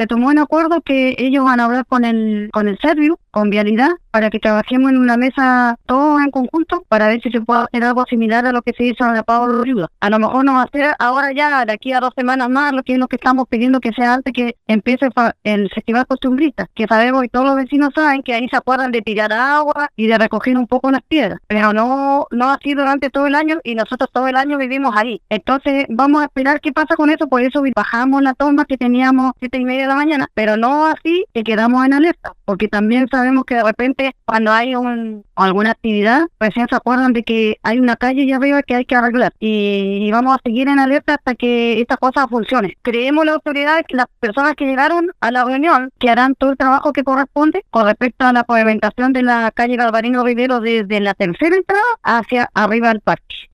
se tomó un acuerdo que ellos van a hablar con el Servio, con Vialidad, para que trabajemos en una mesa todos en conjunto para ver si se puede hacer algo similar a lo que se hizo en la Pablo Riuda. A lo mejor no va a ser ahora ya, de aquí a 2 semanas más, lo que es lo que estamos pidiendo que sea antes que empiece el Festival Costumbrista, que sabemos y todos los vecinos saben que ahí se acuerdan de tirar agua y de recoger un poco las piedras, pero no ha sido durante todo el año y nosotros todo el año vivimos ahí. Entonces vamos a esperar qué pasa con eso, por eso bajamos la toma que teníamos 7:30 de la mañana, pero no así que quedamos en alerta, porque también sabemos que de repente cuando hay alguna actividad, recién se acuerdan de que hay una calle allá arriba que hay que arreglar y vamos a seguir en alerta hasta que esta cosa funcione. Creemos las autoridades, que las personas que llegaron a la reunión, que harán todo el trabajo que corresponde con respecto a la pavimentación de la calle Galvarino Rivero desde la tercera entrada hacia arriba del parque.